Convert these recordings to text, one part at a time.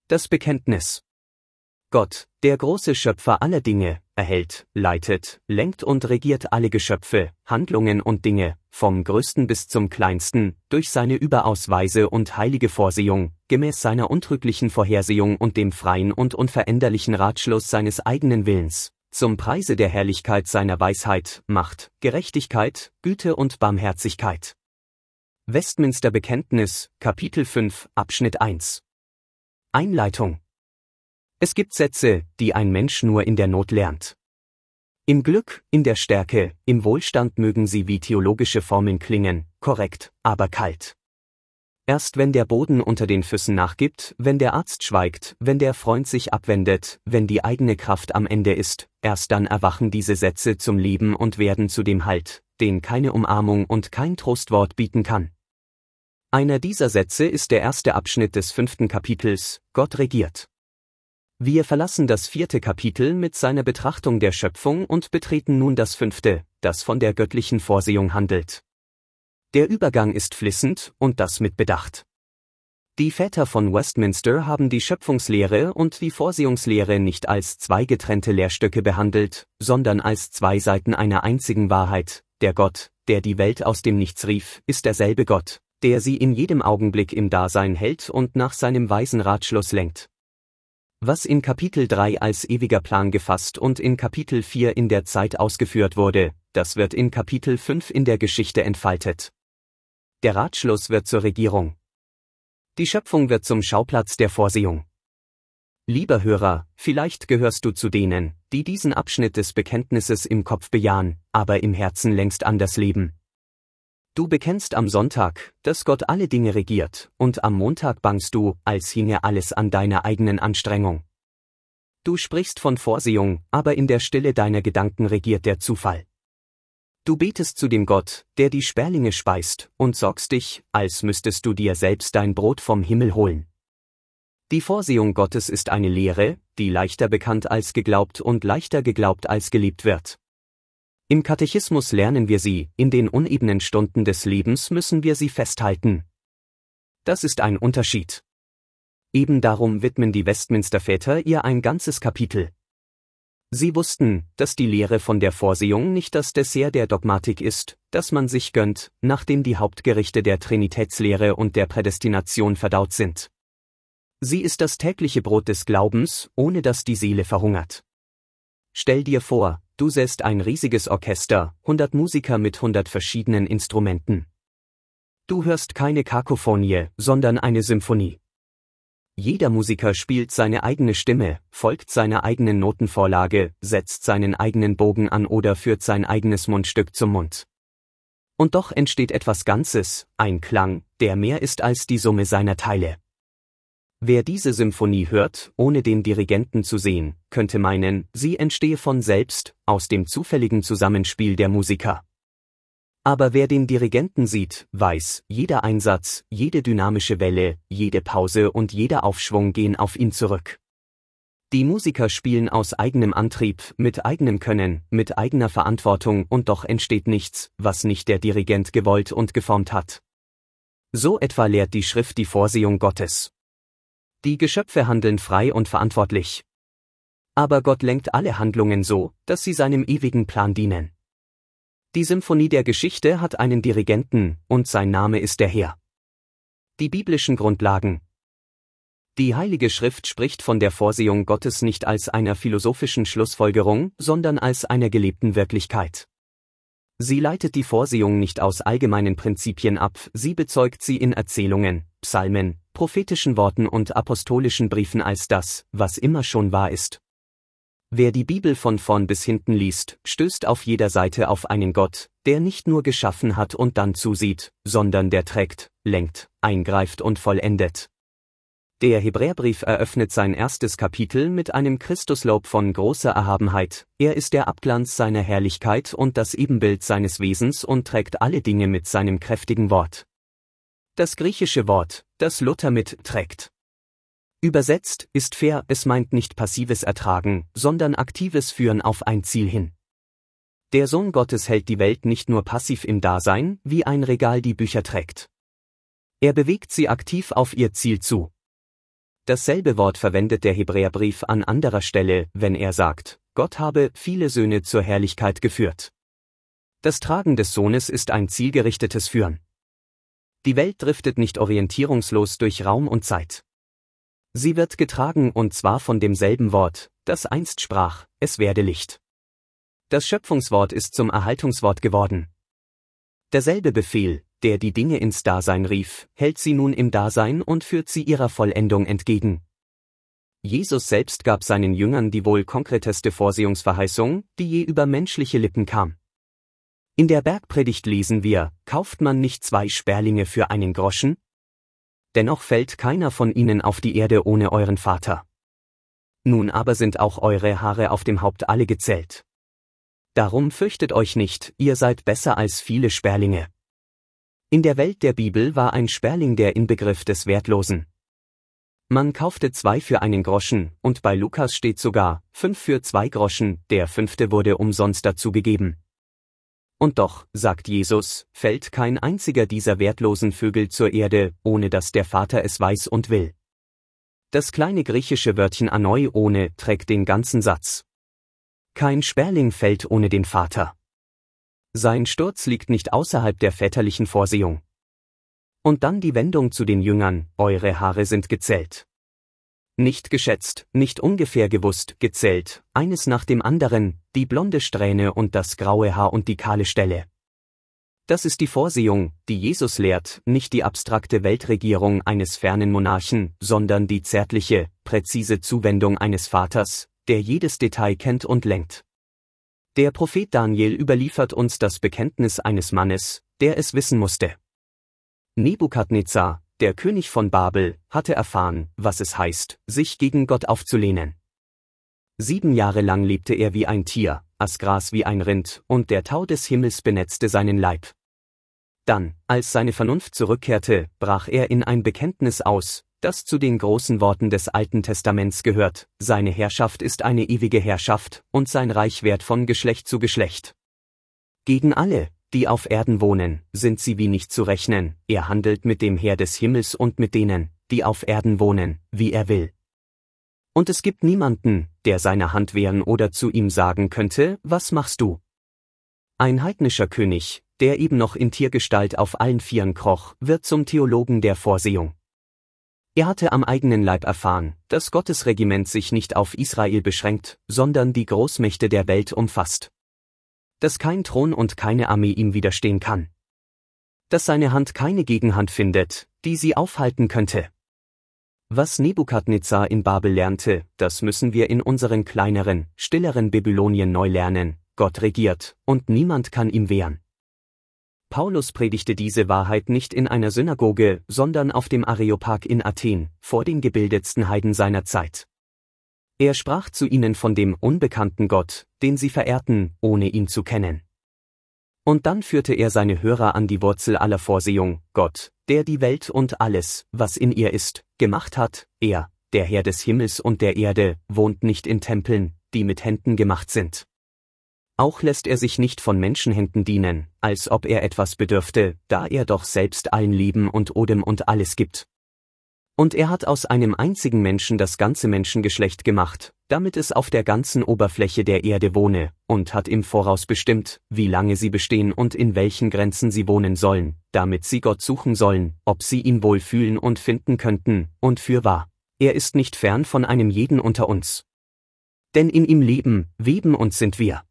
Das Bekenntnis. Gott, der große Schöpfer aller Dinge, erhält, leitet, lenkt und regiert alle Geschöpfe, Handlungen und Dinge, vom Größten bis zum Kleinsten, durch seine überaus weise und heilige Vorsehung, gemäß seiner untrüglichen Vorhersehung und dem freien und unveränderlichen Ratschluss seines eigenen Willens, zum Preise der Herrlichkeit seiner Weisheit, Macht, Gerechtigkeit, Güte und Barmherzigkeit. Westminster Bekenntnis, Kapitel 5, Abschnitt 1. Einleitung. Es gibt Sätze, die ein Mensch nur in der Not lernt. Im Glück, in der Stärke, im Wohlstand mögen sie wie theologische Formeln klingen, korrekt, aber kalt. Erst wenn der Boden unter den Füßen nachgibt, wenn der Arzt schweigt, wenn der Freund sich abwendet, wenn die eigene Kraft am Ende ist, erst dann erwachen diese Sätze zum Leben und werden zu dem Halt, den keine Umarmung und kein Trostwort bieten kann. Einer dieser Sätze ist der erste Abschnitt des 5. Kapitels, Gott regiert. Wir verlassen das 4. Kapitel mit seiner Betrachtung der Schöpfung und betreten nun das 5., das von der göttlichen Vorsehung handelt. Der Übergang ist fließend und das mit Bedacht. Die Väter von Westminster haben die Schöpfungslehre und die Vorsehungslehre nicht als zwei getrennte Lehrstöcke behandelt, sondern als zwei Seiten einer einzigen Wahrheit. Der Gott, der die Welt aus dem Nichts rief, ist derselbe Gott, der sie in jedem Augenblick im Dasein hält und nach seinem weisen Ratschluss lenkt. Was in Kapitel 3 als ewiger Plan gefasst und in Kapitel 4 in der Zeit ausgeführt wurde, das wird in Kapitel 5 in der Geschichte entfaltet. Der Ratschluss wird zur Regierung. Die Schöpfung wird zum Schauplatz der Vorsehung. Lieber Hörer, vielleicht gehörst du zu denen, die diesen Abschnitt des Bekenntnisses im Kopf bejahen, aber im Herzen längst anders leben. Du bekennst am Sonntag, dass Gott alle Dinge regiert, und am Montag bangst du, als hinge alles an deiner eigenen Anstrengung. Du sprichst von Vorsehung, aber in der Stille deiner Gedanken regiert der Zufall. Du betest zu dem Gott, der die Sperlinge speist, und sorgst dich, als müsstest du dir selbst dein Brot vom Himmel holen. Die Vorsehung Gottes ist eine Lehre, die leichter bekannt als geglaubt und leichter geglaubt als gelebt wird. Im Katechismus lernen wir sie, in den unebenen Stunden des Lebens müssen wir sie festhalten. Das ist ein Unterschied. Eben darum widmen die Westminster-Väter ihr ein ganzes Kapitel. Sie wussten, dass die Lehre von der Vorsehung nicht das Dessert der Dogmatik ist, das man sich gönnt, nachdem die Hauptgerichte der Trinitätslehre und der Prädestination verdaut sind. Sie ist das tägliche Brot des Glaubens, ohne dass die Seele verhungert. Stell dir vor, du sähst ein riesiges Orchester, 100 Musiker mit 100 verschiedenen Instrumenten. Du hörst keine Kakophonie, sondern eine Symphonie. Jeder Musiker spielt seine eigene Stimme, folgt seiner eigenen Notenvorlage, setzt seinen eigenen Bogen an oder führt sein eigenes Mundstück zum Mund. Und doch entsteht etwas Ganzes, ein Klang, der mehr ist als die Summe seiner Teile. Wer diese Symphonie hört, ohne den Dirigenten zu sehen, könnte meinen, sie entstehe von selbst, aus dem zufälligen Zusammenspiel der Musiker. Aber wer den Dirigenten sieht, weiß, jeder Einsatz, jede dynamische Welle, jede Pause und jeder Aufschwung gehen auf ihn zurück. Die Musiker spielen aus eigenem Antrieb, mit eigenem Können, mit eigener Verantwortung und doch entsteht nichts, was nicht der Dirigent gewollt und geformt hat. So etwa lehrt die Schrift die Vorsehung Gottes. Die Geschöpfe handeln frei und verantwortlich. Aber Gott lenkt alle Handlungen so, dass sie seinem ewigen Plan dienen. Die Symphonie der Geschichte hat einen Dirigenten, und sein Name ist der Herr. Die biblischen Grundlagen. Die Heilige Schrift spricht von der Vorsehung Gottes nicht als einer philosophischen Schlussfolgerung, sondern als einer gelebten Wirklichkeit. Sie leitet die Vorsehung nicht aus allgemeinen Prinzipien ab, sie bezeugt sie in Erzählungen, Psalmen, prophetischen Worten und apostolischen Briefen als das, was immer schon wahr ist. Wer die Bibel von vorn bis hinten liest, stößt auf jeder Seite auf einen Gott, der nicht nur geschaffen hat und dann zusieht, sondern der trägt, lenkt, eingreift und vollendet. Der Hebräerbrief eröffnet sein erstes Kapitel mit einem Christuslob von großer Erhabenheit, er ist der Abglanz seiner Herrlichkeit und das Ebenbild seines Wesens und trägt alle Dinge mit seinem kräftigen Wort. Das griechische Wort, das Luther mit trägt. Übersetzt, ist fair, es meint nicht passives Ertragen, sondern aktives Führen auf ein Ziel hin. Der Sohn Gottes hält die Welt nicht nur passiv im Dasein, wie ein Regal die Bücher trägt. Er bewegt sie aktiv auf ihr Ziel zu. Dasselbe Wort verwendet der Hebräerbrief an anderer Stelle, wenn er sagt, Gott habe viele Söhne zur Herrlichkeit geführt. Das Tragen des Sohnes ist ein zielgerichtetes Führen. Die Welt driftet nicht orientierungslos durch Raum und Zeit. Sie wird getragen und zwar von demselben Wort, das einst sprach, es werde Licht. Das Schöpfungswort ist zum Erhaltungswort geworden. Derselbe Befehl, der die Dinge ins Dasein rief, hält sie nun im Dasein und führt sie ihrer Vollendung entgegen. Jesus selbst gab seinen Jüngern die wohl konkreteste Vorsehungsverheißung, die je über menschliche Lippen kam. In der Bergpredigt lesen wir, kauft man nicht 2 Sperlinge für einen Groschen? Dennoch fällt keiner von ihnen auf die Erde ohne euren Vater. Nun aber sind auch eure Haare auf dem Haupt alle gezählt. Darum fürchtet euch nicht, ihr seid besser als viele Sperlinge. In der Welt der Bibel war ein Sperling der Inbegriff des Wertlosen. Man kaufte 2 für einen Groschen, und bei Lukas steht sogar, 5 für 2 Groschen, der 5. wurde umsonst dazu gegeben. Und doch, sagt Jesus, fällt kein einziger dieser wertlosen Vögel zur Erde, ohne dass der Vater es weiß und will. Das kleine griechische Wörtchen anoi ohne trägt den ganzen Satz. Kein Sperling fällt ohne den Vater. Sein Sturz liegt nicht außerhalb der väterlichen Vorsehung. Und dann die Wendung zu den Jüngern, eure Haare sind gezählt. Nicht geschätzt, nicht ungefähr gewusst, gezählt, eines nach dem anderen, die blonde Strähne und das graue Haar und die kahle Stelle. Das ist die Vorsehung, die Jesus lehrt, nicht die abstrakte Weltregierung eines fernen Monarchen, sondern die zärtliche, präzise Zuwendung eines Vaters, der jedes Detail kennt und lenkt. Der Prophet Daniel überliefert uns das Bekenntnis eines Mannes, der es wissen musste. Nebukadnezar, der König von Babel, hatte erfahren, was es heißt, sich gegen Gott aufzulehnen. 7 Jahre lang lebte er wie ein Tier, aß Gras wie ein Rind, und der Tau des Himmels benetzte seinen Leib. Dann, als seine Vernunft zurückkehrte, brach er in ein Bekenntnis aus, das zu den großen Worten des Alten Testaments gehört, seine Herrschaft ist eine ewige Herrschaft, und sein Reich währt von Geschlecht zu Geschlecht. Gegen alle, die auf Erden wohnen, sind sie wie nicht zu rechnen, er handelt mit dem Heer des Himmels und mit denen, die auf Erden wohnen, wie er will. Und es gibt niemanden, der seine Hand wehren oder zu ihm sagen könnte, was machst du? Ein heidnischer König, der eben noch in Tiergestalt auf allen 4 kroch, wird zum Theologen der Vorsehung. Er hatte am eigenen Leib erfahren, dass Gottes Regiment sich nicht auf Israel beschränkt, sondern die Großmächte der Welt umfasst. Dass kein Thron und keine Armee ihm widerstehen kann. Dass seine Hand keine Gegenhand findet, die sie aufhalten könnte. Was Nebukadnezar in Babel lernte, das müssen wir in unseren kleineren, stilleren Babylonien neu lernen, Gott regiert, und niemand kann ihm wehren. Paulus predigte diese Wahrheit nicht in einer Synagoge, sondern auf dem Areopag in Athen, vor den gebildetsten Heiden seiner Zeit. Er sprach zu ihnen von dem unbekannten Gott, den sie verehrten, ohne ihn zu kennen. Und dann führte er seine Hörer an die Wurzel aller Vorsehung, Gott, der die Welt und alles, was in ihr ist, gemacht hat, er, der Herr des Himmels und der Erde, wohnt nicht in Tempeln, die mit Händen gemacht sind. Auch lässt er sich nicht von Menschenhänden dienen, als ob er etwas bedürfte, da er doch selbst allen Leben und Odem und alles gibt. Und er hat aus einem einzigen Menschen das ganze Menschengeschlecht gemacht, damit es auf der ganzen Oberfläche der Erde wohne, und hat im Voraus bestimmt, wie lange sie bestehen und in welchen Grenzen sie wohnen sollen, damit sie Gott suchen sollen, ob sie ihn wohl fühlen und finden könnten, und fürwahr, er ist nicht fern von einem jeden unter uns. Denn in ihm leben, weben und sind wir.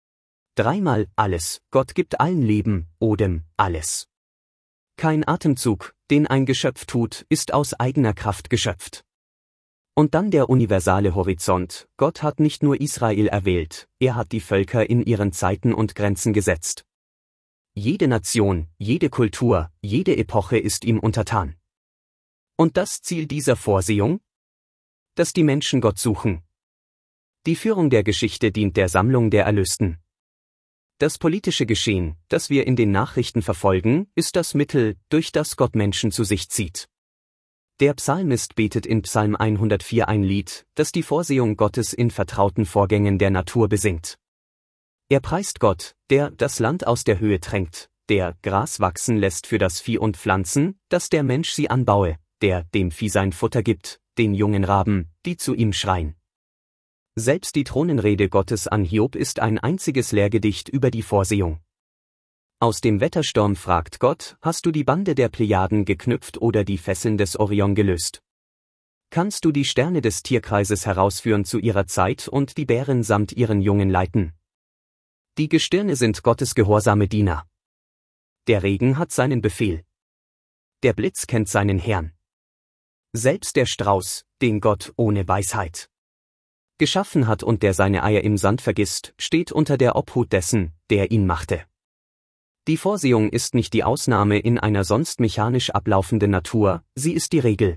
3-mal alles, Gott gibt allen Leben, Odem, alles. Kein Atemzug, den ein Geschöpf tut, ist aus eigener Kraft geschöpft. Und dann der universale Horizont, Gott hat nicht nur Israel erwählt, er hat die Völker in ihren Zeiten und Grenzen gesetzt. Jede Nation, jede Kultur, jede Epoche ist ihm untertan. Und das Ziel dieser Vorsehung? Dass die Menschen Gott suchen. Die Führung der Geschichte dient der Sammlung der Erlösten. Das politische Geschehen, das wir in den Nachrichten verfolgen, ist das Mittel, durch das Gott Menschen zu sich zieht. Der Psalmist betet in Psalm 104 ein Lied, das die Vorsehung Gottes in vertrauten Vorgängen der Natur besingt. Er preist Gott, der das Land aus der Höhe tränkt, der Gras wachsen lässt für das Vieh und Pflanzen, dass der Mensch sie anbaue, der dem Vieh sein Futter gibt, den jungen Raben, die zu ihm schreien. Selbst die Thronenrede Gottes an Hiob ist ein einziges Lehrgedicht über die Vorsehung. Aus dem Wettersturm fragt Gott: Hast du die Bande der Plejaden geknüpft oder die Fesseln des Orion gelöst? Kannst du die Sterne des Tierkreises herausführen zu ihrer Zeit und die Bären samt ihren Jungen leiten? Die Gestirne sind Gottes gehorsame Diener. Der Regen hat seinen Befehl. Der Blitz kennt seinen Herrn. Selbst der Strauß, den Gott ohne Weisheit geschaffen hat und der seine Eier im Sand vergisst, steht unter der Obhut dessen, der ihn machte. Die Vorsehung ist nicht die Ausnahme in einer sonst mechanisch ablaufenden Natur, sie ist die Regel.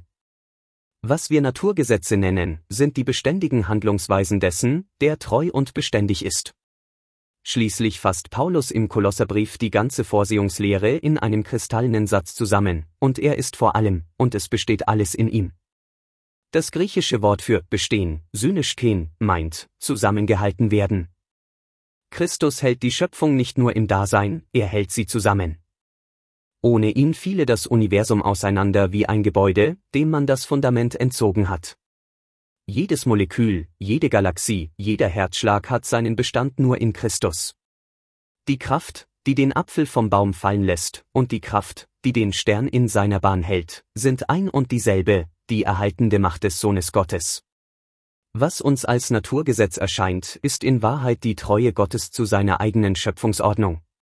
Was wir Naturgesetze nennen, sind die beständigen Handlungsweisen dessen, der treu und beständig ist. Schließlich fasst Paulus im Kolosserbrief die ganze Vorsehungslehre in einem kristallenen Satz zusammen: Und er ist vor allem, und es besteht alles in ihm. Das griechische Wort für bestehen, syneschken, meint zusammengehalten werden. Christus hält die Schöpfung nicht nur im Dasein, er hält sie zusammen. Ohne ihn fiele das Universum auseinander wie ein Gebäude, dem man das Fundament entzogen hat. Jedes Molekül, jede Galaxie, jeder Herzschlag hat seinen Bestand nur in Christus. Die Kraft, die den Apfel vom Baum fallen lässt, und die Kraft, die den Stern in seiner Bahn hält, sind ein und dieselbe, die erhaltende Macht des Sohnes Gottes. Was uns als Naturgesetz erscheint, ist in Wahrheit die Treue Gottes zu seiner eigenen Schöpfungsordnung.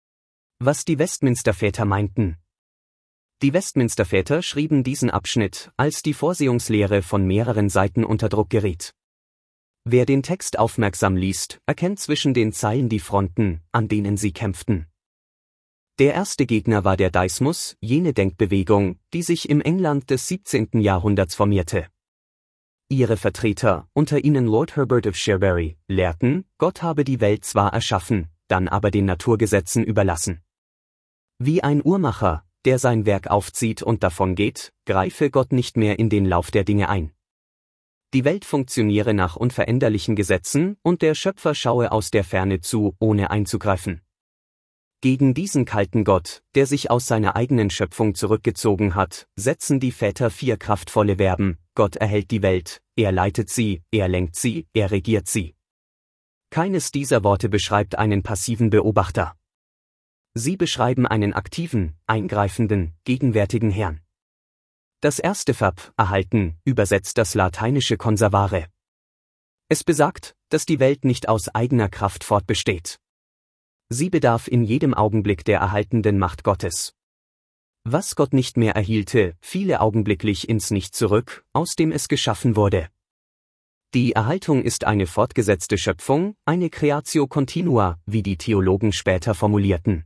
Was die Westminster-Väter meinten. Die Westminster-Väter schrieben diesen Abschnitt, als die Vorsehungslehre von mehreren Seiten unter Druck geriet. Wer den Text aufmerksam liest, erkennt zwischen den Zeilen die Fronten, an denen sie kämpften. Der erste Gegner war der Deismus, jene Denkbewegung, die sich im England des 17. Jahrhunderts formierte. Ihre Vertreter, unter ihnen Lord Herbert of Cherbury, lehrten, Gott habe die Welt zwar erschaffen, dann aber den Naturgesetzen überlassen. Wie ein Uhrmacher, der sein Werk aufzieht und davongeht, greife Gott nicht mehr in den Lauf der Dinge ein. Die Welt funktioniere nach unveränderlichen Gesetzen und der Schöpfer schaue aus der Ferne zu, ohne einzugreifen. Gegen diesen kalten Gott, der sich aus seiner eigenen Schöpfung zurückgezogen hat, setzen die Väter 4 kraftvolle Verben: Gott erhält die Welt, er leitet sie, er lenkt sie, er regiert sie. Keines dieser Worte beschreibt einen passiven Beobachter. Sie beschreiben einen aktiven, eingreifenden, gegenwärtigen Herrn. Das erste Verb, erhalten, übersetzt das lateinische conservare. Es besagt, dass die Welt nicht aus eigener Kraft fortbesteht. Sie bedarf in jedem Augenblick der erhaltenden Macht Gottes. Was Gott nicht mehr erhielte, fiele augenblicklich ins Nichts zurück, aus dem es geschaffen wurde. Die Erhaltung ist eine fortgesetzte Schöpfung, eine Creatio continua, wie die Theologen später formulierten.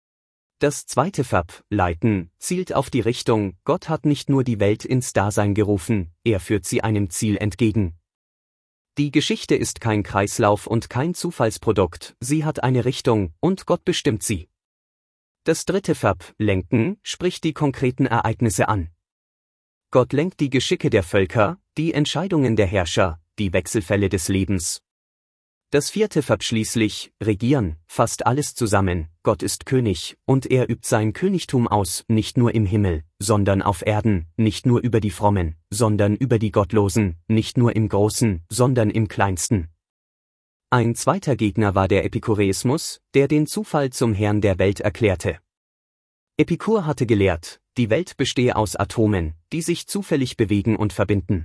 Das zweite Verb, leiten, zielt auf die Richtung: Gott hat nicht nur die Welt ins Dasein gerufen, er führt sie einem Ziel entgegen. Die Geschichte ist kein Kreislauf und kein Zufallsprodukt, sie hat eine Richtung, und Gott bestimmt sie. Das dritte Verb, lenken, spricht die konkreten Ereignisse an. Gott lenkt die Geschicke der Völker, die Entscheidungen der Herrscher, die Wechselfälle des Lebens. Das vierte Verb schließlich, regieren, fasst alles zusammen: Gott ist König, und er übt sein Königtum aus, nicht nur im Himmel, sondern auf Erden, nicht nur über die Frommen, sondern über die Gottlosen, nicht nur im Großen, sondern im Kleinsten. Ein zweiter Gegner war der Epikureismus, der den Zufall zum Herrn der Welt erklärte. Epikur hatte gelehrt, die Welt bestehe aus Atomen, die sich zufällig bewegen und verbinden.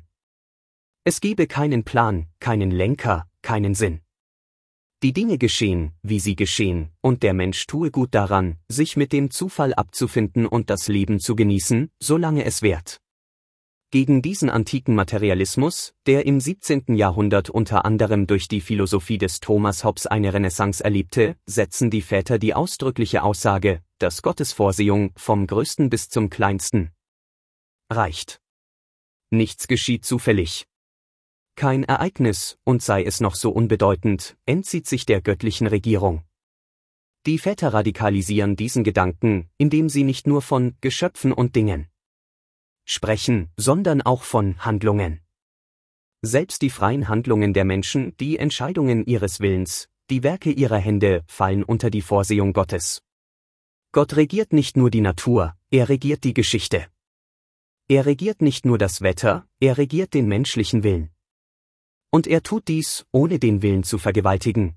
Es gebe keinen Plan, keinen Lenker, keinen Sinn. Die Dinge geschehen, wie sie geschehen, und der Mensch tue gut daran, sich mit dem Zufall abzufinden und das Leben zu genießen, solange es währt. Gegen diesen antiken Materialismus, der im 17. Jahrhundert unter anderem durch die Philosophie des Thomas Hobbes eine Renaissance erlebte, setzen die Väter die ausdrückliche Aussage, dass Gottes Vorsehung vom Größten bis zum Kleinsten reicht. Nichts geschieht zufällig. Kein Ereignis, und sei es noch so unbedeutend, entzieht sich der göttlichen Regierung. Die Väter radikalisieren diesen Gedanken, indem sie nicht nur von Geschöpfen und Dingen sprechen, sondern auch von Handlungen. Selbst die freien Handlungen der Menschen, die Entscheidungen ihres Willens, die Werke ihrer Hände, fallen unter die Vorsehung Gottes. Gott regiert nicht nur die Natur, er regiert die Geschichte. Er regiert nicht nur das Wetter, er regiert den menschlichen Willen. Und er tut dies, ohne den Willen zu vergewaltigen.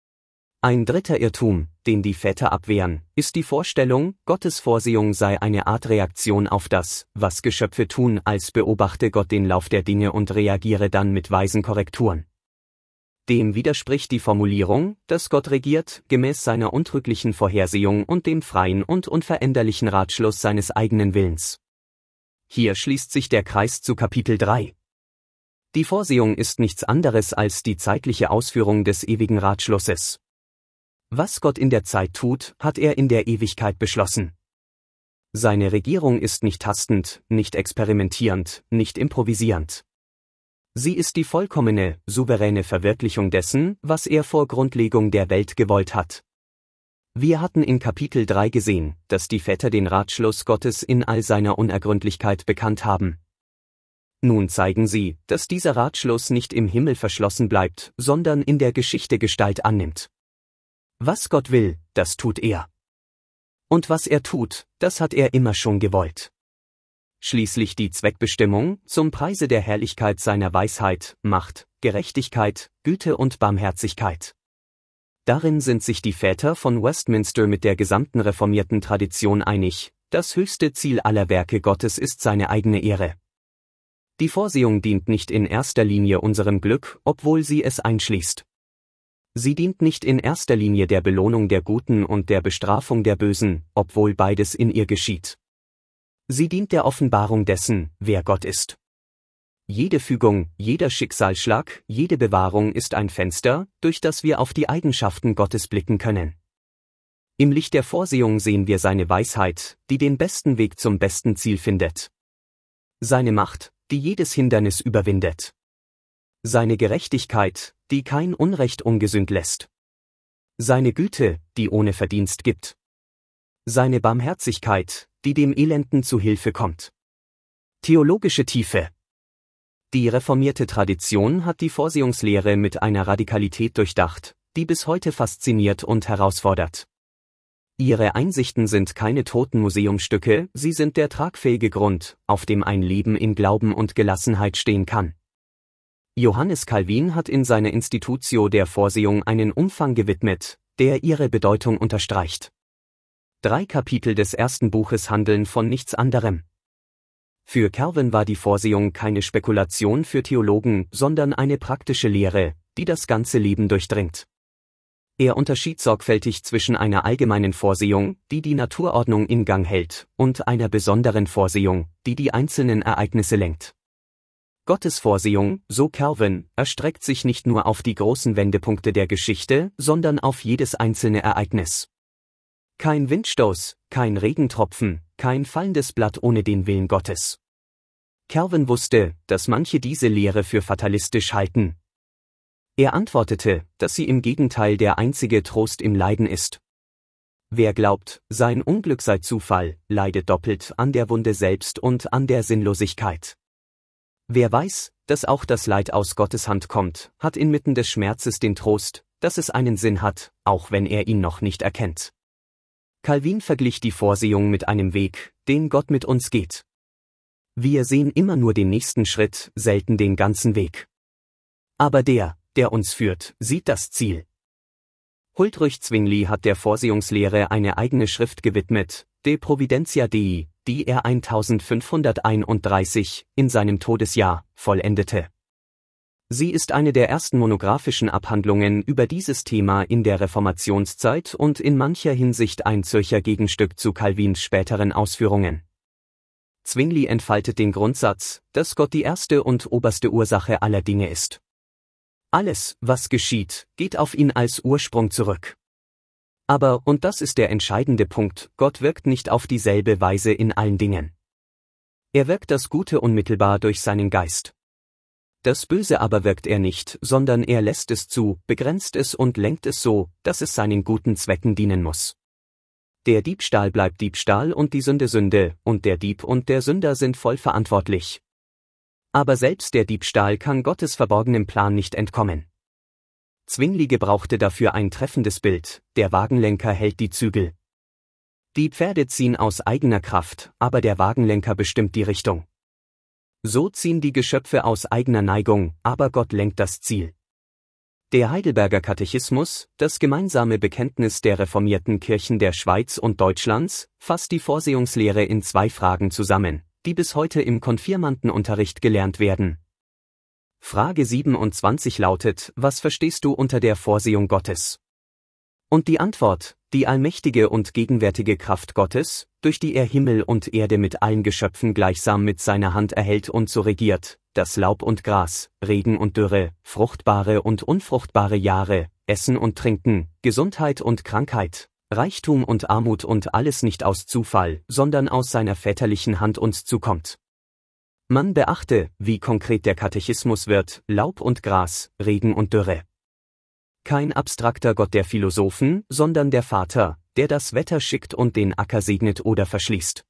Ein dritter Irrtum, den die Väter abwehren, ist die Vorstellung, Gottes Vorsehung sei eine Art Reaktion auf das, was Geschöpfe tun, als beobachte Gott den Lauf der Dinge und reagiere dann mit weisen Korrekturen. Dem widerspricht die Formulierung, dass Gott regiert, gemäß seiner untrüglichen Vorhersehung und dem freien und unveränderlichen Ratschluss seines eigenen Willens. Hier schließt sich der Kreis zu Kapitel 3. Die Vorsehung ist nichts anderes als die zeitliche Ausführung des ewigen Ratschlusses. Was Gott in der Zeit tut, hat er in der Ewigkeit beschlossen. Seine Regierung ist nicht tastend, nicht experimentierend, nicht improvisierend. Sie ist die vollkommene, souveräne Verwirklichung dessen, was er vor Grundlegung der Welt gewollt hat. Wir hatten in Kapitel 3 gesehen, dass die Väter den Ratschluss Gottes in all seiner Unergründlichkeit bekannt haben. Nun zeigen sie, dass dieser Ratschluss nicht im Himmel verschlossen bleibt, sondern in der Geschichte Gestalt annimmt. Was Gott will, das tut er. Und was er tut, das hat er immer schon gewollt. Schließlich die Zweckbestimmung, zum Preise der Herrlichkeit seiner Weisheit, Macht, Gerechtigkeit, Güte und Barmherzigkeit. Darin sind sich die Väter von Westminster mit der gesamten reformierten Tradition einig, das höchste Ziel aller Werke Gottes ist seine eigene Ehre. Die Vorsehung dient nicht in erster Linie unserem Glück, obwohl sie es einschließt. Sie dient nicht in erster Linie der Belohnung der Guten und der Bestrafung der Bösen, obwohl beides in ihr geschieht. Sie dient der Offenbarung dessen, wer Gott ist. Jede Fügung, jeder Schicksalsschlag, jede Bewahrung ist ein Fenster, durch das wir auf die Eigenschaften Gottes blicken können. Im Licht der Vorsehung sehen wir seine Weisheit, die den besten Weg zum besten Ziel findet. Seine Macht, die jedes Hindernis überwindet. Seine Gerechtigkeit, die kein Unrecht ungesühnt lässt. Seine Güte, die ohne Verdienst gibt. Seine Barmherzigkeit, die dem Elenden zu Hilfe kommt. Theologische Tiefe. Die reformierte Tradition hat die Vorsehungslehre mit einer Radikalität durchdacht, die bis heute fasziniert und herausfordert. Ihre Einsichten sind keine toten Museumsstücke, sie sind der tragfähige Grund, auf dem ein Leben in Glauben und Gelassenheit stehen kann. Johannes Calvin hat in seiner Institutio der Vorsehung einen Umfang gewidmet, der ihre Bedeutung unterstreicht. 3 Kapitel des ersten Buches handeln von nichts anderem. Für Calvin war die Vorsehung keine Spekulation für Theologen, sondern eine praktische Lehre, die das ganze Leben durchdringt. Er unterschied sorgfältig zwischen einer allgemeinen Vorsehung, die die Naturordnung in Gang hält, und einer besonderen Vorsehung, die die einzelnen Ereignisse lenkt. Gottes Vorsehung, so Calvin, erstreckt sich nicht nur auf die großen Wendepunkte der Geschichte, sondern auf jedes einzelne Ereignis. Kein Windstoß, kein Regentropfen, kein fallendes Blatt ohne den Willen Gottes. Calvin wusste, dass manche diese Lehre für fatalistisch halten. Er antwortete, dass sie im Gegenteil der einzige Trost im Leiden ist. Wer glaubt, sein Unglück sei Zufall, leidet doppelt an der Wunde selbst und an der Sinnlosigkeit. Wer weiß, dass auch das Leid aus Gottes Hand kommt, hat inmitten des Schmerzes den Trost, dass es einen Sinn hat, auch wenn er ihn noch nicht erkennt. Calvin verglich die Vorsehung mit einem Weg, den Gott mit uns geht. Wir sehen immer nur den nächsten Schritt, selten den ganzen Weg. Aber der uns führt, sieht das Ziel. Huldrych Zwingli hat der Vorsehungslehre eine eigene Schrift gewidmet, De Providentia Dei, die er 1531 in seinem Todesjahr vollendete. Sie ist eine der ersten monographischen Abhandlungen über dieses Thema in der Reformationszeit und in mancher Hinsicht ein Zürcher Gegenstück zu Calvins späteren Ausführungen. Zwingli entfaltet den Grundsatz, dass Gott die erste und oberste Ursache aller Dinge ist. Alles, was geschieht, geht auf ihn als Ursprung zurück. Aber, und das ist der entscheidende Punkt, Gott wirkt nicht auf dieselbe Weise in allen Dingen. Er wirkt das Gute unmittelbar durch seinen Geist. Das Böse aber wirkt er nicht, sondern er lässt es zu, begrenzt es und lenkt es so, dass es seinen guten Zwecken dienen muss. Der Diebstahl bleibt Diebstahl und die Sünde Sünde, und der Dieb und der Sünder sind voll verantwortlich. Aber selbst der Diebstahl kann Gottes verborgenem Plan nicht entkommen. Zwingli gebrauchte dafür ein treffendes Bild, der Wagenlenker hält die Zügel. Die Pferde ziehen aus eigener Kraft, aber der Wagenlenker bestimmt die Richtung. So ziehen die Geschöpfe aus eigener Neigung, aber Gott lenkt das Ziel. Der Heidelberger Katechismus, das gemeinsame Bekenntnis der reformierten Kirchen der Schweiz und Deutschlands, fasst die Vorsehungslehre in 2 Fragen zusammen, die bis heute im Konfirmandenunterricht gelernt werden. Frage 27 lautet: Was verstehst du unter der Vorsehung Gottes? Und die Antwort: Die allmächtige und gegenwärtige Kraft Gottes, durch die er Himmel und Erde mit allen Geschöpfen gleichsam mit seiner Hand erhält und so regiert, dass Laub und Gras, Regen und Dürre, fruchtbare und unfruchtbare Jahre, Essen und Trinken, Gesundheit und Krankheit, Reichtum und Armut und alles nicht aus Zufall, sondern aus seiner väterlichen Hand uns zukommt. Man beachte, wie konkret der Katechismus wird: Laub und Gras, Regen und Dürre. Kein abstrakter Gott der Philosophen, sondern der Vater, der das Wetter schickt und den Acker segnet oder verschließt.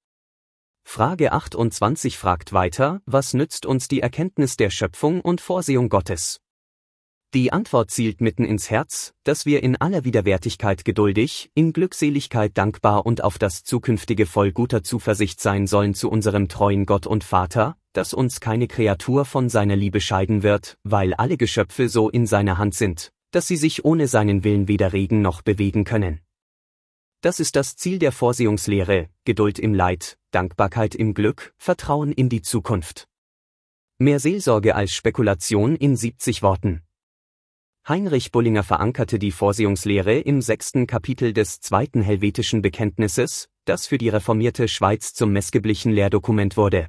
Frage 28 fragt weiter: Was nützt uns die Erkenntnis der Schöpfung und Vorsehung Gottes? Die Antwort zielt mitten ins Herz, dass wir in aller Widerwärtigkeit geduldig, in Glückseligkeit dankbar und auf das Zukünftige voll guter Zuversicht sein sollen zu unserem treuen Gott und Vater, dass uns keine Kreatur von seiner Liebe scheiden wird, weil alle Geschöpfe so in seiner Hand sind, dass sie sich ohne seinen Willen weder regen noch bewegen können. Das ist das Ziel der Vorsehungslehre: Geduld im Leid, Dankbarkeit im Glück, Vertrauen in die Zukunft. Mehr Seelsorge als Spekulation in 70 Worten. Heinrich Bullinger verankerte die Vorsehungslehre im 6. Kapitel des 2. Helvetischen Bekenntnisses, das für die reformierte Schweiz zum messgeblichen Lehrdokument wurde.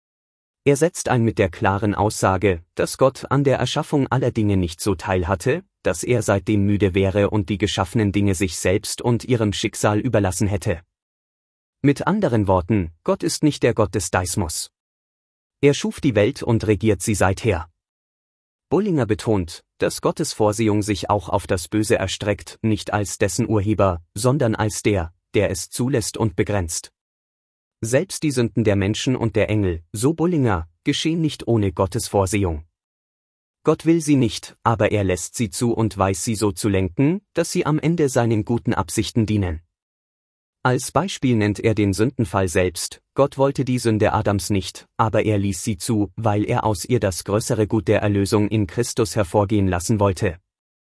Er setzt ein mit der klaren Aussage, dass Gott an der Erschaffung aller Dinge nicht so teilhatte, dass er seitdem müde wäre und die geschaffenen Dinge sich selbst und ihrem Schicksal überlassen hätte. Mit anderen Worten, Gott ist nicht der Gott des Deismus. Er schuf die Welt und regiert sie seither. Bullinger betont, dass Gottes Vorsehung sich auch auf das Böse erstreckt, nicht als dessen Urheber, sondern als der es zulässt und begrenzt. Selbst die Sünden der Menschen und der Engel, so Bullinger, geschehen nicht ohne Gottes Vorsehung. Gott will sie nicht, aber er lässt sie zu und weiß sie so zu lenken, dass sie am Ende seinen guten Absichten dienen. Als Beispiel nennt er den Sündenfall selbst: Gott wollte die Sünde Adams nicht, aber er ließ sie zu, weil er aus ihr das größere Gut der Erlösung in Christus hervorgehen lassen wollte.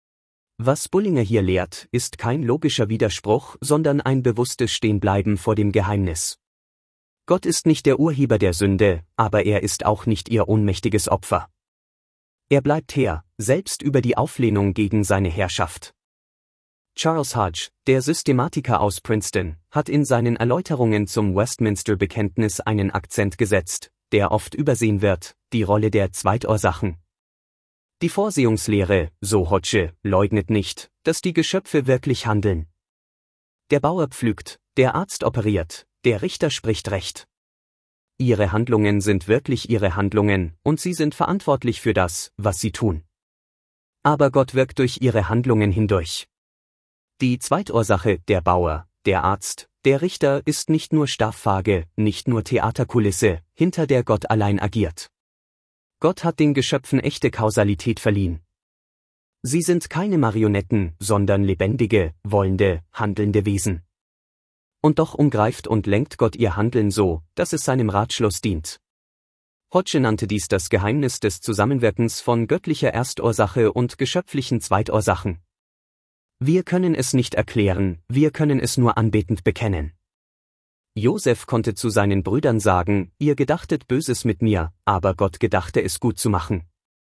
Was Bullinger hier lehrt, ist kein logischer Widerspruch, sondern ein bewusstes Stehenbleiben vor dem Geheimnis. Gott ist nicht der Urheber der Sünde, aber er ist auch nicht ihr ohnmächtiges Opfer. Er bleibt Herr, selbst über die Auflehnung gegen seine Herrschaft. Charles Hodge, der Systematiker aus Princeton, hat in seinen Erläuterungen zum Westminster-Bekenntnis einen Akzent gesetzt, der oft übersehen wird: die Rolle der Zweitursachen. Die Vorsehungslehre, so Hodge, leugnet nicht, dass die Geschöpfe wirklich handeln. Der Bauer pflügt, der Arzt operiert, der Richter spricht Recht. Ihre Handlungen sind wirklich ihre Handlungen, und sie sind verantwortlich für das, was sie tun. Aber Gott wirkt durch ihre Handlungen hindurch. Die Zweitursache, der Bauer, der Arzt, der Richter, ist nicht nur Staffage, nicht nur Theaterkulisse, hinter der Gott allein agiert. Gott hat den Geschöpfen echte Kausalität verliehen. Sie sind keine Marionetten, sondern lebendige, wollende, handelnde Wesen. Und doch umgreift und lenkt Gott ihr Handeln so, dass es seinem Ratschluss dient. Hodge nannte dies das Geheimnis des Zusammenwirkens von göttlicher Erstursache und geschöpflichen Zweitursachen. Wir können es nicht erklären, wir können es nur anbetend bekennen. Josef konnte zu seinen Brüdern sagen: Ihr gedachtet Böses mit mir, aber Gott gedachte es gut zu machen.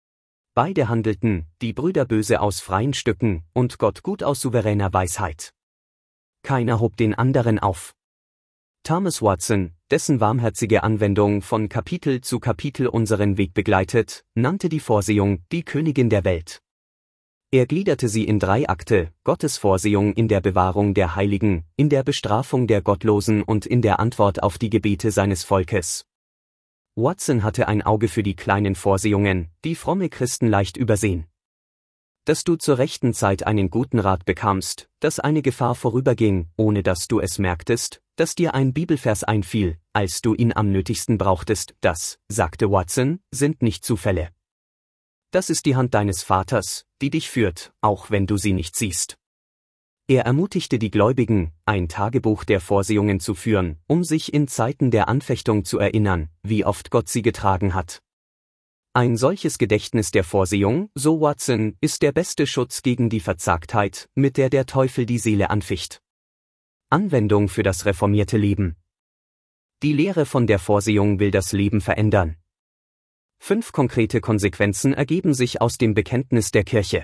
Beide handelten, die Brüder böse aus freien Stücken, und Gott gut aus souveräner Weisheit. Keiner hob den anderen auf. Thomas Watson, dessen warmherzige Anwendung von Kapitel zu Kapitel unseren Weg begleitet, nannte die Vorsehung die Königin der Welt. Er gliederte sie in 3 Akte: Gottes Vorsehung in der Bewahrung der Heiligen, in der Bestrafung der Gottlosen und in der Antwort auf die Gebete seines Volkes. Watson hatte ein Auge für die kleinen Vorsehungen, die fromme Christen leicht übersehen. Dass du zur rechten Zeit einen guten Rat bekamst, dass eine Gefahr vorüberging, ohne dass du es merktest, dass dir ein Bibelvers einfiel, als du ihn am nötigsten brauchtest, das, sagte Watson, sind nicht Zufälle. Das ist die Hand deines Vaters, die dich führt, auch wenn du sie nicht siehst. Er ermutigte die Gläubigen, ein Tagebuch der Vorsehungen zu führen, um sich in Zeiten der Anfechtung zu erinnern, wie oft Gott sie getragen hat. Ein solches Gedächtnis der Vorsehung, so Watson, ist der beste Schutz gegen die Verzagtheit, mit der der Teufel die Seele anficht. Anwendung für das reformierte Leben. Die Lehre von der Vorsehung will das Leben verändern. 5 konkrete Konsequenzen ergeben sich aus dem Bekenntnis der Kirche.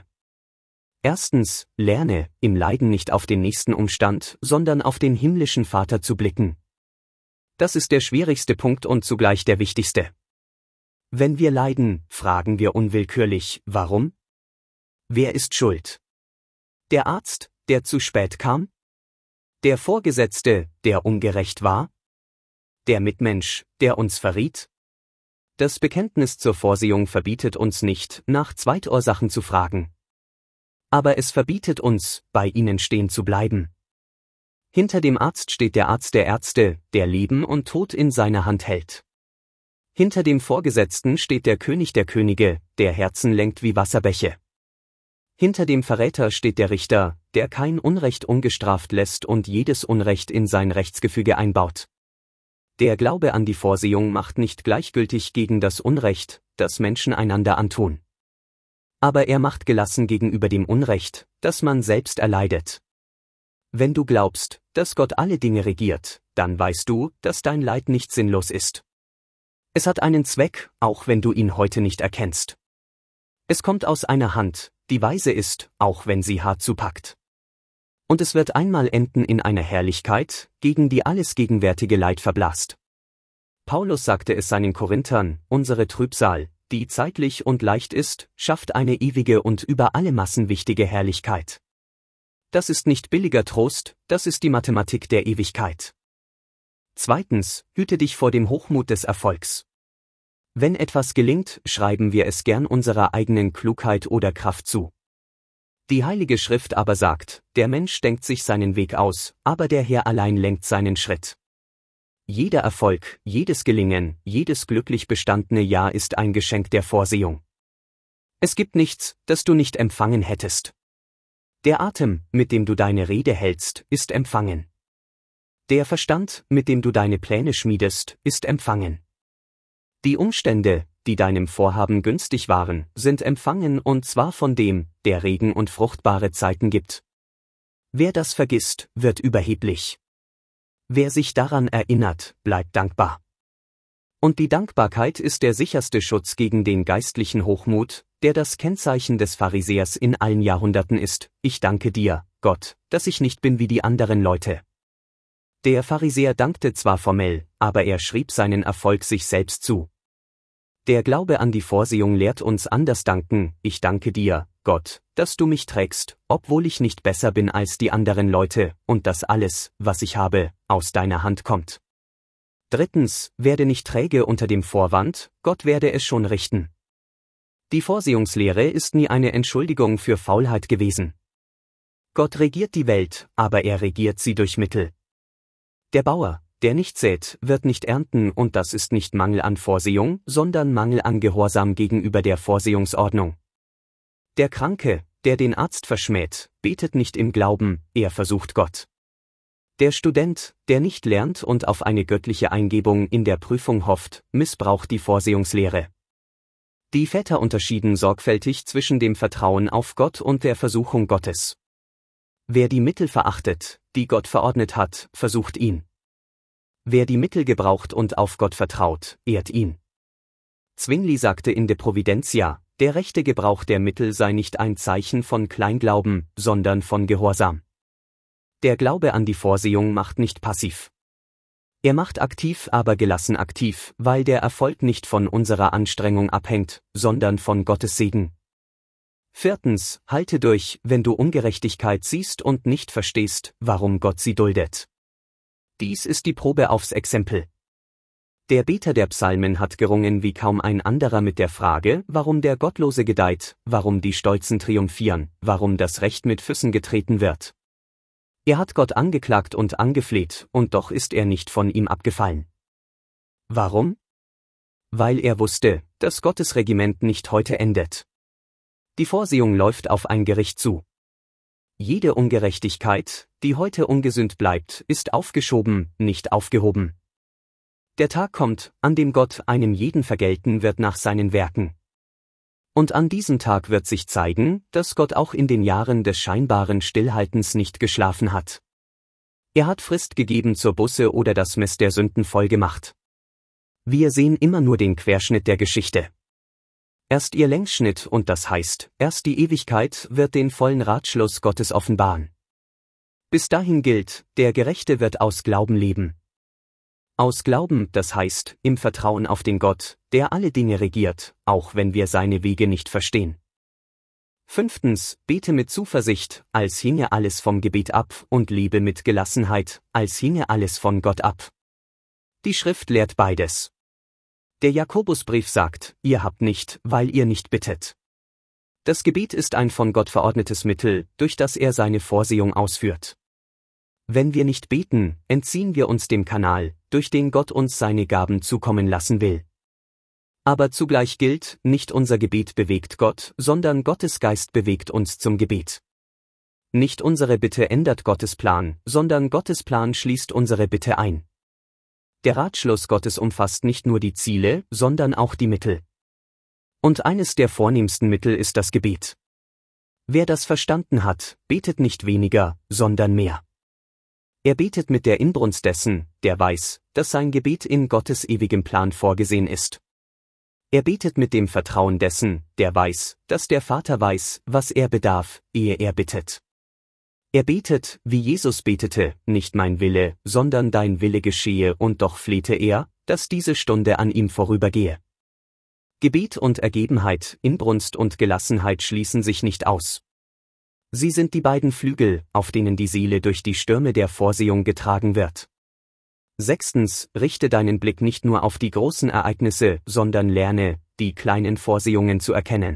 Erstens, lerne, im Leiden nicht auf den nächsten Umstand, sondern auf den himmlischen Vater zu blicken. Das ist der schwierigste Punkt und zugleich der wichtigste. Wenn wir leiden, fragen wir unwillkürlich, warum? Wer ist schuld? Der Arzt, der zu spät kam? Der Vorgesetzte, der ungerecht war? Der Mitmensch, der uns verriet? Das Bekenntnis zur Vorsehung verbietet uns nicht, nach Zweitursachen zu fragen. Aber es verbietet uns, bei ihnen stehen zu bleiben. Hinter dem Arzt steht der Arzt der Ärzte, der Leben und Tod in seiner Hand hält. Hinter dem Vorgesetzten steht der König der Könige, der Herzen lenkt wie Wasserbäche. Hinter dem Verräter steht der Richter, der kein Unrecht ungestraft lässt und jedes Unrecht in sein Rechtsgefüge einbaut. Der Glaube an die Vorsehung macht nicht gleichgültig gegen das Unrecht, das Menschen einander antun. Aber er macht gelassen gegenüber dem Unrecht, das man selbst erleidet. Wenn du glaubst, dass Gott alle Dinge regiert, dann weißt du, dass dein Leid nicht sinnlos ist. Es hat einen Zweck, auch wenn du ihn heute nicht erkennst. Es kommt aus einer Hand, die weise ist, auch wenn sie hart zupackt. Und es wird einmal enden in einer Herrlichkeit, gegen die alles gegenwärtige Leid verblasst. Paulus sagte es seinen Korinthern, unsere Trübsal, die zeitlich und leicht ist, schafft eine ewige und über alle Massen wichtige Herrlichkeit. Das ist nicht billiger Trost, das ist die Mathematik der Ewigkeit. Zweitens, hüte dich vor dem Hochmut des Erfolgs. Wenn etwas gelingt, schreiben wir es gern unserer eigenen Klugheit oder Kraft zu. Die Heilige Schrift aber sagt, der Mensch denkt sich seinen Weg aus, aber der Herr allein lenkt seinen Schritt. Jeder Erfolg, jedes Gelingen, jedes glücklich bestandene Jahr ist ein Geschenk der Vorsehung. Es gibt nichts, das du nicht empfangen hättest. Der Atem, mit dem du deine Rede hältst, ist empfangen. Der Verstand, mit dem du deine Pläne schmiedest, ist empfangen. Die Umstände, die deinem Vorhaben günstig waren, sind empfangen und zwar von dem, der Regen und fruchtbare Zeiten gibt. Wer das vergisst, wird überheblich. Wer sich daran erinnert, bleibt dankbar. Und die Dankbarkeit ist der sicherste Schutz gegen den geistlichen Hochmut, der das Kennzeichen des Pharisäers in allen Jahrhunderten ist. Ich danke dir, Gott, dass ich nicht bin wie die anderen Leute. Der Pharisäer dankte zwar formell, aber er schrieb seinen Erfolg sich selbst zu. Der Glaube an die Vorsehung lehrt uns anders danken. Ich danke dir, Gott, dass du mich trägst, obwohl ich nicht besser bin als die anderen Leute, und dass alles, was ich habe, aus deiner Hand kommt. Drittens, werde nicht träge unter dem Vorwand, Gott werde es schon richten. Die Vorsehungslehre ist nie eine Entschuldigung für Faulheit gewesen. Gott regiert die Welt, aber er regiert sie durch Mittel. Der Bauer, der nicht sät, wird nicht ernten, und das ist nicht Mangel an Vorsehung, sondern Mangel an Gehorsam gegenüber der Vorsehungsordnung. Der Kranke, der den Arzt verschmäht, betet nicht im Glauben, er versucht Gott. Der Student, der nicht lernt und auf eine göttliche Eingebung in der Prüfung hofft, missbraucht die Vorsehungslehre. Die Väter unterschieden sorgfältig zwischen dem Vertrauen auf Gott und der Versuchung Gottes. Wer die Mittel verachtet, die Gott verordnet hat, versucht ihn. Wer die Mittel gebraucht und auf Gott vertraut, ehrt ihn. Zwingli sagte in De Providentia, der rechte Gebrauch der Mittel sei nicht ein Zeichen von Kleinglauben, sondern von Gehorsam. Der Glaube an die Vorsehung macht nicht passiv. Er macht aktiv, aber gelassen aktiv, weil der Erfolg nicht von unserer Anstrengung abhängt, sondern von Gottes Segen. Viertens, halte durch, wenn du Ungerechtigkeit siehst und nicht verstehst, warum Gott sie duldet. Dies ist die Probe aufs Exempel. Der Beter der Psalmen hat gerungen wie kaum ein anderer mit der Frage, warum der Gottlose gedeiht, warum die Stolzen triumphieren, warum das Recht mit Füßen getreten wird. Er hat Gott angeklagt und angefleht, und doch ist er nicht von ihm abgefallen. Warum? Weil er wusste, dass Gottes Regiment nicht heute endet. Die Vorsehung läuft auf ein Gericht zu. jede Ungerechtigkeit, die heute ungesühnt bleibt, ist aufgeschoben, nicht aufgehoben. Der Tag kommt, an dem Gott einem jeden vergelten wird nach seinen Werken. Und an diesem Tag wird sich zeigen, dass Gott auch in den Jahren des scheinbaren Stillhaltens nicht geschlafen hat. Er hat Frist gegeben zur Buße oder das Mess der Sünden vollgemacht. Wir sehen immer nur den Querschnitt der Geschichte. Erst ihr Längsschnitt, und das heißt, erst die Ewigkeit wird den vollen Ratschluss Gottes offenbaren. Bis dahin gilt, der Gerechte wird aus Glauben leben. Aus Glauben, das heißt, im Vertrauen auf den Gott, der alle Dinge regiert, auch wenn wir seine Wege nicht verstehen. 5. Bete mit Zuversicht, als hinge alles vom Gebet ab, und lebe mit Gelassenheit, als hinge alles von Gott ab. Die Schrift lehrt beides. Der Jakobusbrief sagt, ihr habt nicht, weil ihr nicht bittet. Das Gebet ist ein von Gott verordnetes Mittel, durch das er seine Vorsehung ausführt. Wenn wir nicht beten, entziehen wir uns dem Kanal, durch den Gott uns seine Gaben zukommen lassen will. Aber zugleich gilt, nicht unser Gebet bewegt Gott, sondern Gottes Geist bewegt uns zum Gebet. Nicht unsere Bitte ändert Gottes Plan, sondern Gottes Plan schließt unsere Bitte ein. Der Ratschluss Gottes umfasst nicht nur die Ziele, sondern auch die Mittel. Und eines der vornehmsten Mittel ist das Gebet. Wer das verstanden hat, betet nicht weniger, sondern mehr. Er betet mit der Inbrunst dessen, der weiß, dass sein Gebet in Gottes ewigem Plan vorgesehen ist. Er betet mit dem Vertrauen dessen, der weiß, dass der Vater weiß, was er bedarf, ehe er bittet. Er betet, wie Jesus betete, nicht mein Wille, sondern dein Wille geschehe, und doch flehte er, dass diese Stunde an ihm vorübergehe. Gebet und Ergebenheit, Inbrunst und Gelassenheit schließen sich nicht aus. Sie sind die beiden Flügel, auf denen die Seele durch die Stürme der Vorsehung getragen wird. 6. Richte deinen Blick nicht nur auf die großen Ereignisse, sondern lerne, die kleinen Vorsehungen zu erkennen.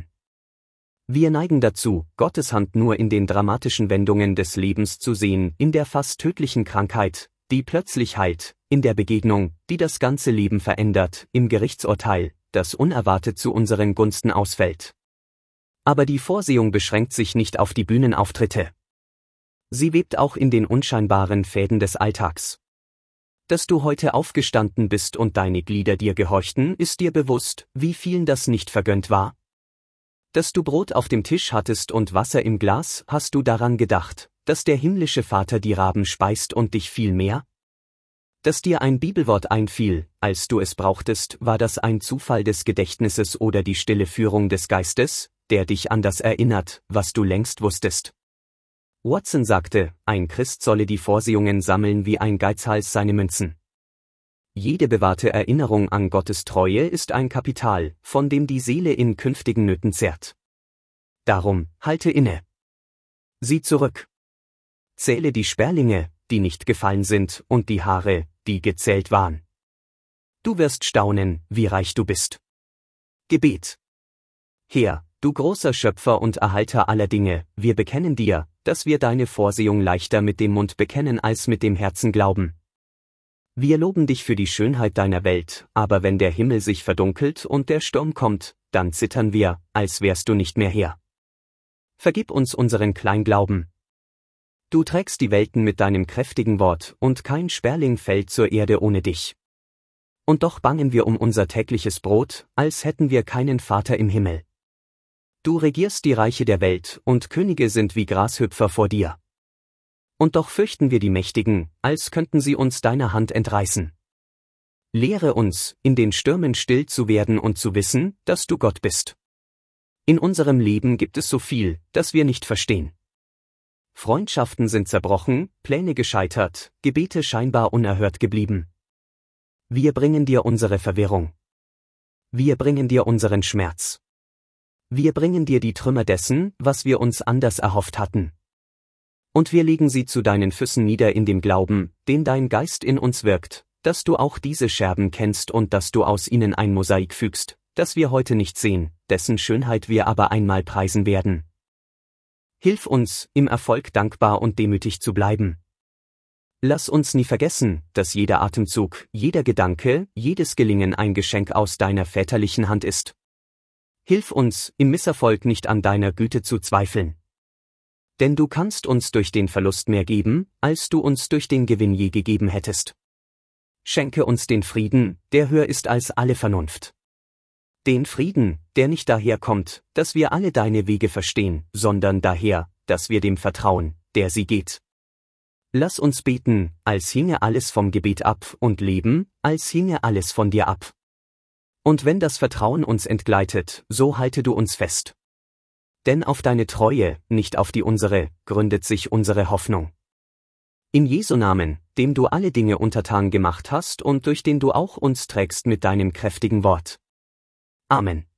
Wir neigen dazu, Gottes Hand nur in den dramatischen Wendungen des Lebens zu sehen, in der fast tödlichen Krankheit, die plötzlich heilt, in der Begegnung, die das ganze Leben verändert, im Gerichtsurteil, das unerwartet zu unseren Gunsten ausfällt. Aber die Vorsehung beschränkt sich nicht auf die Bühnenauftritte. Sie webt auch in den unscheinbaren Fäden des Alltags. Dass du heute aufgestanden bist und deine Glieder dir gehorchten, ist dir bewusst, wie vielen das nicht vergönnt war? Dass du Brot auf dem Tisch hattest und Wasser im Glas, hast du daran gedacht, dass der himmlische Vater die Raben speist und dich viel mehr? Dass dir ein Bibelwort einfiel, als du es brauchtest, war das ein Zufall des Gedächtnisses oder die stille Führung des Geistes, der dich an das erinnert, was du längst wusstest? Watson sagte, ein Christ solle die Vorsehungen sammeln wie ein Geizhals seine Münzen. Jede bewahrte Erinnerung an Gottes Treue ist ein Kapital, von dem die Seele in künftigen Nöten zehrt. Darum, halte inne. Sieh zurück. Zähle die Sperlinge, die nicht gefallen sind, und die Haare, die gezählt waren. Du wirst staunen, wie reich du bist. Gebet. Herr, du großer Schöpfer und Erhalter aller Dinge, wir bekennen dir, dass wir deine Vorsehung leichter mit dem Mund bekennen als mit dem Herzen glauben. Wir loben dich für die Schönheit deiner Welt, aber wenn der Himmel sich verdunkelt und der Sturm kommt, dann zittern wir, als wärst du nicht mehr her. Vergib uns unseren Kleinglauben. Du trägst die Welten mit deinem kräftigen Wort, und kein Sperling fällt zur Erde ohne dich. Und doch bangen wir um unser tägliches Brot, als hätten wir keinen Vater im Himmel. Du regierst die Reiche der Welt, und Könige sind wie Grashüpfer vor dir. Und doch fürchten wir die Mächtigen, als könnten sie uns deiner Hand entreißen. Lehre uns, in den Stürmen still zu werden und zu wissen, dass du Gott bist. In unserem Leben gibt es so viel, das wir nicht verstehen. Freundschaften sind zerbrochen, Pläne gescheitert, Gebete scheinbar unerhört geblieben. Wir bringen dir unsere Verwirrung. Wir bringen dir unseren Schmerz. Wir bringen dir die Trümmer dessen, was wir uns anders erhofft hatten. Und wir legen sie zu deinen Füßen nieder in dem Glauben, den dein Geist in uns wirkt, dass du auch diese Scherben kennst und dass du aus ihnen ein Mosaik fügst, das wir heute nicht sehen, dessen Schönheit wir aber einmal preisen werden. Hilf uns, im Erfolg dankbar und demütig zu bleiben. Lass uns nie vergessen, dass jeder Atemzug, jeder Gedanke, jedes Gelingen ein Geschenk aus deiner väterlichen Hand ist. Hilf uns, im Misserfolg nicht an deiner Güte zu zweifeln. Denn du kannst uns durch den Verlust mehr geben, als du uns durch den Gewinn je gegeben hättest. Schenke uns den Frieden, der höher ist als alle Vernunft. Den Frieden, der nicht daherkommt, dass wir alle deine Wege verstehen, sondern daher, dass wir dem vertrauen, der sie geht. Lass uns beten, als hinge alles vom Gebet ab, und leben, als hinge alles von dir ab. Und wenn das Vertrauen uns entgleitet, so halte du uns fest. Denn auf deine Treue, nicht auf die unsere, gründet sich unsere Hoffnung. In Jesu Namen, dem du alle Dinge untertan gemacht hast und durch den du auch uns trägst mit deinem kräftigen Wort. Amen.